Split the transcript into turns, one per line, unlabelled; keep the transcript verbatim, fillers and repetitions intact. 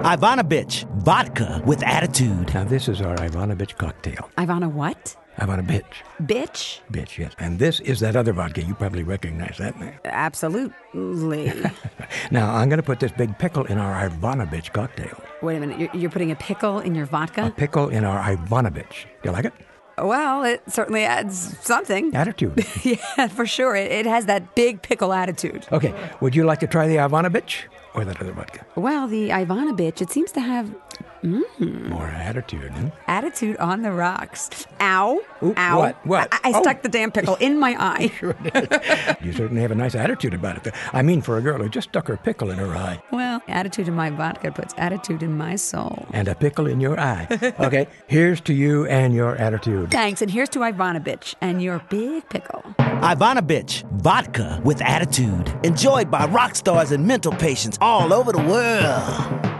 Ivanovich, vodka with attitude.
Now, this is our Ivanovich cocktail.
Ivana what?
Ivanovich.
Bitch?
Bitch, yes. And this is that other vodka. You probably recognize that name.
Absolutely.
Now, I'm going to put this big pickle in our Ivanovich cocktail.
Wait a minute, you're, you're putting a pickle in your vodka?
A pickle in our Ivanovich. Do you like it?
Well, it certainly adds something.
Attitude.
Yeah, for sure. It, it has that big pickle attitude.
Okay, would you like to try the Ivanovich or that other vodka?
Well, the Ivanovich, it seems to have mm,
More attitude, huh?
attitude on the rocks. Ow.
Ooh,
Ow.
what? What?
I, I
Oh.
stuck the damn pickle in my eye.
Sure did. You certainly have a nice attitude about it. I mean, for a girl who just stuck her pickle in her eye.
Well, attitude in my vodka puts attitude in my soul.
And a pickle in your eye. Okay, here's to you and your attitude.
Thanks, and here's to Ivanovich and your big pickle.
Ivanovich, vodka with attitude. Enjoyed by rock stars and mental patients all over the world.